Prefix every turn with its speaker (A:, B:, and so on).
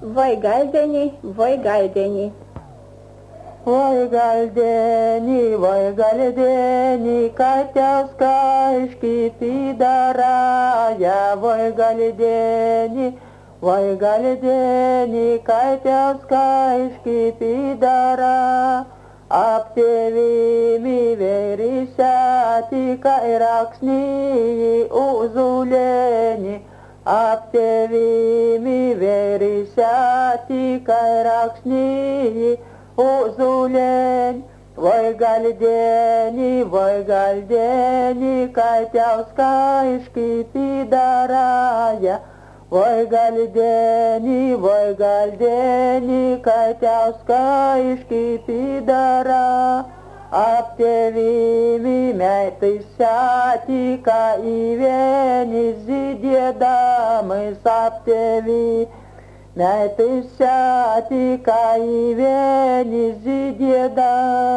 A: Войгальдени, Войгальдени.
B: Войгальдени, котявскашки пидорая, Войгальдени, котявскашки пидора. Аптевими вересятика ираксни узулени, Аптевими вересятика ираксни узулень. Войгальдени, котявскашки пидорая, Войгальдени, котявскашки пидора. Аптевими мяйтысятика и вени зидедамы саптеви. Мяйтысятика и вени зидедамы.